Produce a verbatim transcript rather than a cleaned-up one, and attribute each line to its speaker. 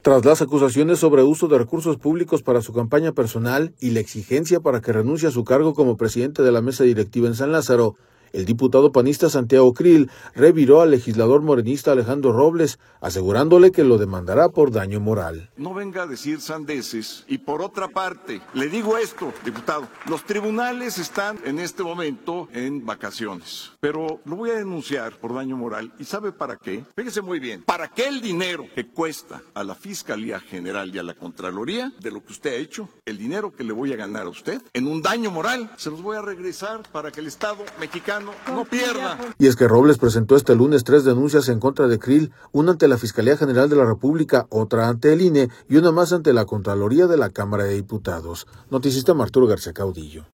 Speaker 1: Tras las acusaciones sobre uso de recursos públicos para su campaña personal y la exigencia para que renuncie a su cargo como presidente de la mesa directiva en San Lázaro, el diputado panista Santiago Krill reviró al legislador morenista Alejandro Robles, asegurándole que lo demandará por daño moral.
Speaker 2: No venga a decir sandeces. Y por otra parte, le digo esto, diputado, los tribunales están en este momento en vacaciones, pero lo voy a denunciar por daño moral. ¿Y sabe para qué? Fíjese muy bien, para que el dinero que cuesta a la Fiscalía General y a la Contraloría de lo que usted ha hecho, el dinero que le voy a ganar a usted en un daño moral, se los voy a regresar para que el Estado mexicano no pierda.
Speaker 1: Y es que Robles presentó este lunes tres denuncias en contra de Krill, una ante la Fiscalía General de la República, otra ante el I N E y una más ante la Contraloría de la Cámara de Diputados. Noticista Arturo García Caudillo.